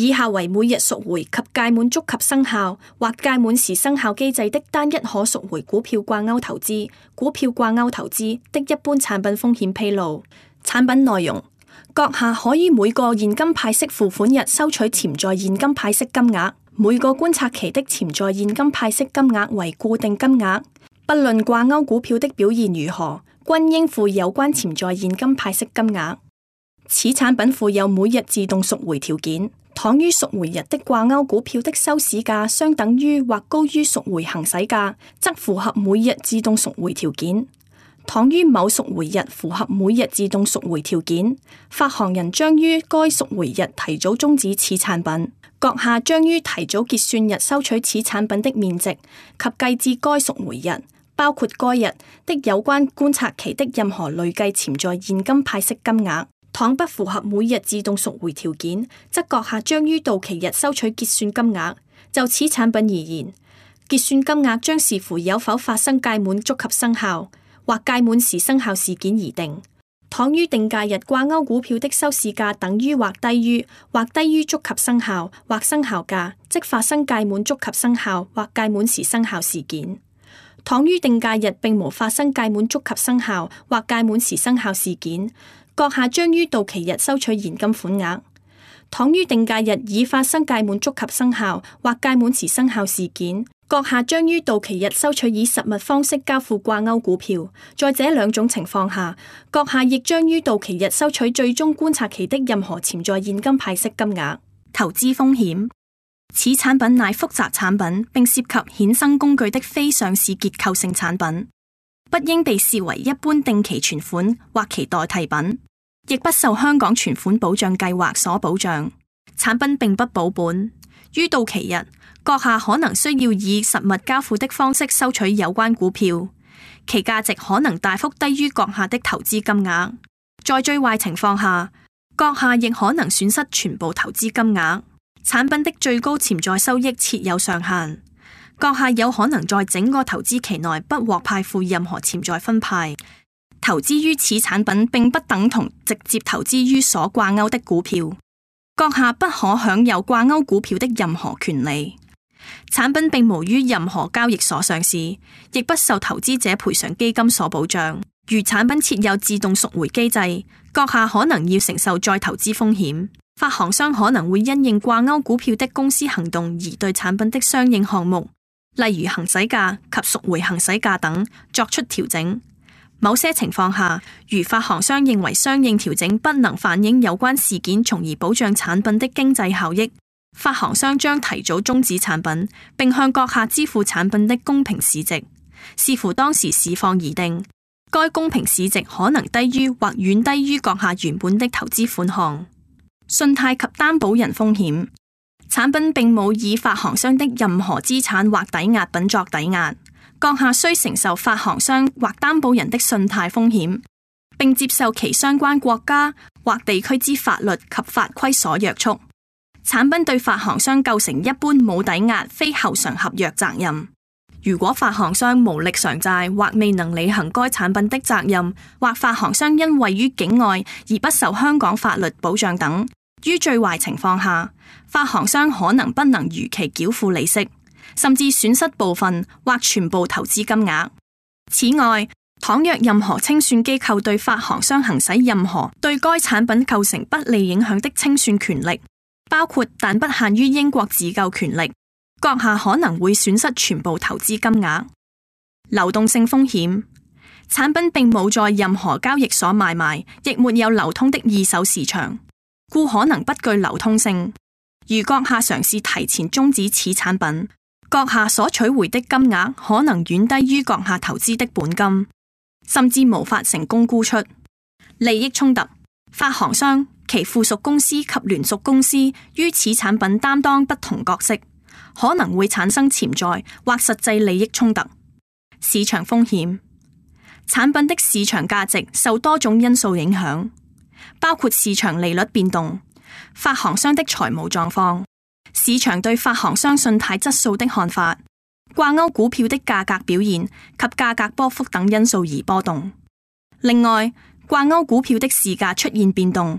以下為每日贖回及屆滿觸及生效或屆滿時生效機制的單一可贖回股票掛鈎投資、股票掛鈎投資的一般產品風險披露。產品內容：閣下可於每個現金派息付款日收取潛在現金派息金額，每個觀察期的潛在現金派息金額為固定金額，不論掛鈎股票的表現如何，均應付有關潛在現金派息金額。此產品附有每日自動贖回條件，倘於贖回日的掛鈎股票的收市價相等於或高於贖回行使價，則符合每日自動贖回條件。倘於某贖回日符合每日自動贖回條件，發行人將於該贖回日提早終止此產品。閣下將於提早結算日收取此產品的面值及計至該贖回日，包括該日的有關觀察期的任何累計潛在現金派息金額。倘不符合每日自動贖回條件，則閣下將於到期日收取結算金額。就此產品而言，結算金額將視乎有否發生屆滿觸及生效或屆滿時生效事件而定。倘於定價日掛鈎股票的收市價等於或低於觸及生效或生效價，即發生屆滿觸及生效或屆滿時生效事件。倘於定價日並無發生屆滿觸及生效或屆滿時生效事件，閣下將於到期日收取現金款額。倘於定價日已發生屆滿觸及生效或屆滿時生效事件，閣下將於到期日收取以實物方式交付掛鈎股票。在這兩種情況下，閣下亦將於到期日收取最終觀察期的任何潛在現金派息金額。投資風險：此產品乃複雜產品，並涉及衍生工具的非上市結構性產品，不應被視為一般定期存款或其代替品，亦不受香港存款保障計劃所保障。產品並不保本，於到期日，閣下可能需要以實物交付的方式收取有關股票，其價值可能大幅低於閣下的投資金額。在最壞情況下，閣下亦可能損失全部投資金額。產品的最高潛在收益設有上限，閣下有可能在整個投資期內不獲派付任何潛在分派。投資於此產品並不等同直接投資於所掛鈎的股票，閣下不可享有掛鈎股票的任何權利。產品並無於任何交易所上市，亦不受投資者賠償基金所保障。如產品設有自動贖回機制，閣下可能要承受再投資風險。發行商可能會因應掛鈎股票的公司行動而對產品的相應項目，例如行使價及贖回行使價等作出調整。某些情況下，如發行商認為相應調整不能反映有關事件，從而保障產品的經濟效益，發行商將提早終止產品，並向閣下支付產品的公平市值，視乎當時市況而定。該公平市值可能低於或遠低於閣下原本的投資款項。信貸及擔保人風險：產品並冇以發行商的任何資產或抵押品作抵押，閣下需承受發行商或擔保人的信貸風險，並接受其相關國家或地區之法律及法規所約束。產品對發行商構成一般冇抵押非後償合約責任。如果發行商無力償債或未能履行該產品的責任，或發行商因位於境外而不受香港法律保障等，於最壞情況下，發行商可能不能如期繳付利息，甚至損失部分或全部投資金額。此外，倘若任何清算機構對發行商行使任何對該產品構成不利影響的清算權力，包括但不限於英國自救權力，閣下可能會損失全部投資金額。流動性風險：產品並冇在任何交易所買賣，亦沒有流通的二手市場，故可能不具流通性。如閣下嘗試提前終止此產品，閣下所取回的金額可能遠低於閣下投資的本金，甚至無法成功沽出。利益衝突：發行商、其附屬公司及聯屬公司於此產品擔當不同角色，可能會產生潛在或實際利益衝突。市場風險：產品的市場價值受多種因素影響，包括市場利率變動、發行商的財務狀況、市場對發行商信貸質素的看法、掛鈎股票的價格表現及價格波幅等因素而波動。另外，掛鈎股票的市價出現變動，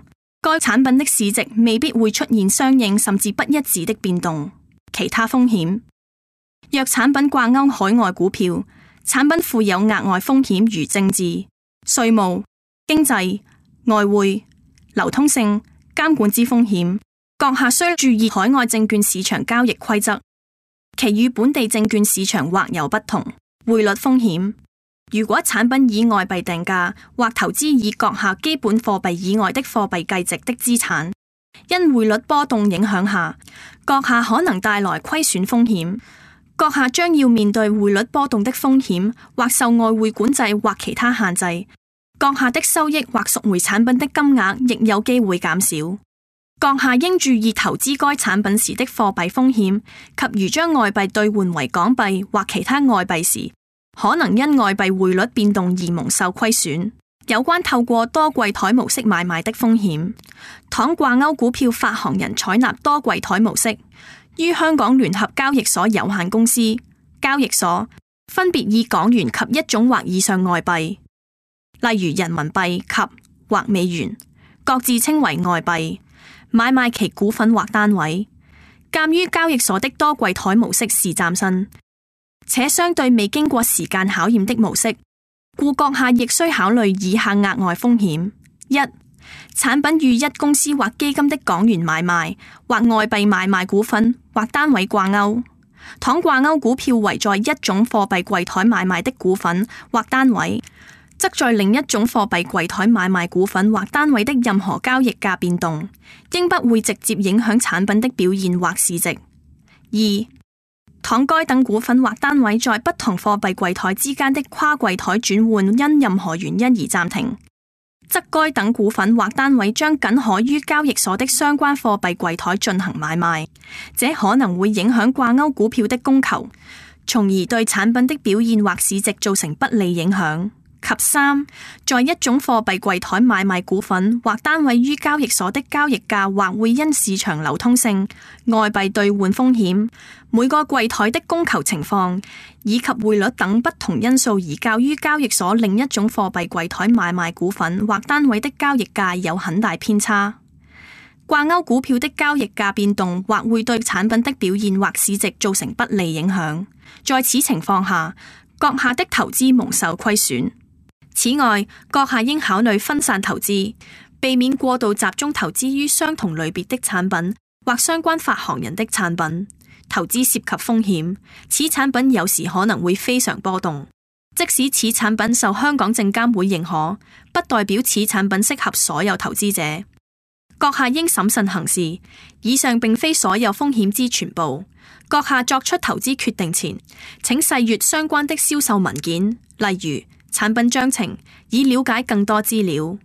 該產品的市值未必會出現相應甚至不一致的變動。其他風險：若產品掛鈎海外股票，產品附有額外風險如政治、稅務、經濟、外匯、流通性、監管之風險。閣下需注意海外證券市場交易規則，其與本地證券市場或有不同。匯率風險：如果產品以外幣定價或投資以閣下基本貨幣以外的貨幣計值的資產，因匯率波動影響下，閣下可能帶來虧損風險。閣下將要面對匯率波動的風險，或受外匯管制或其他限制。閣下的收益或贖回產品的金額亦有機會減少。閣下應注意投資該產品時的貨幣風險，及如將外幣兌換為港幣或其他外幣時，可能因外幣匯率變動而蒙受虧損。有關透過多櫃台模式買賣的風險，倘掛鈎股票發行人採納多櫃台模式，於香港聯合交易所有限公司交易所分別以港元及一種或以上外幣，例如人民幣及或美元，各自稱為外幣，買賣其股份或單位。鑒於交易所的多櫃台模式是嶄新且相對未經過時間考驗的模式，故閣下亦需考慮以下額外風險：一、產品與一公司或基金的港元買賣或外幣買賣股份或單位掛鈎，倘掛鈎股票為在一種貨幣櫃台買賣的股份或單位，則在另一種貨幣櫃台買賣股份或單位的任何交易價變動，應不會直接影響產品的表現或市值。二、倘該等股份或單位在不同貨幣櫃台之間的跨櫃台轉換因任何原因而暫停，則該等股份或單位將僅可於交易所的相關貨幣櫃台進行買賣，這可能會影響掛鈎股票的供求，從而對產品的表現或市值造成不利影響。及三，在一種貨幣櫃台買賣股份或單位於交易所的交易價或會因市場流通性、外幣兌換風險、每個櫃台的供求情況以及匯率等不同因素而較於交易所另一種貨幣櫃台買賣股份或單位的交易價有很大偏差。掛鈎股票的交易價變動或會對產品的表現或市值造成不利影響，在此情況下，閣下的投資蒙受虧損。此外，閣下應考慮分散投資，避免過度集中投資於相同類別的產品或相關發行人的產品。投資涉及風險，此產品有時可能會非常波動。即使此產品受香港證監會認可，不代表此產品適合所有投資者。閣下應審慎行事。以上並非所有風險之全部。閣下作出投資決定前，請細閱相關的銷售文件，例如產品章程，以了解更多資料。